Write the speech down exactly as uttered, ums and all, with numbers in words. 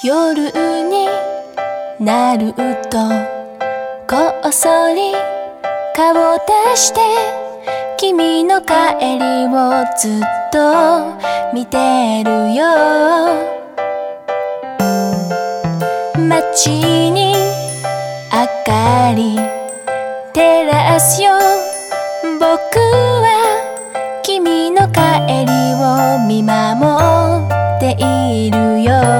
夜になるとこっそり顔を出して君の帰りをずっと見てるよ。街に明かり照らすよ。僕は君の帰りを見守っているよ。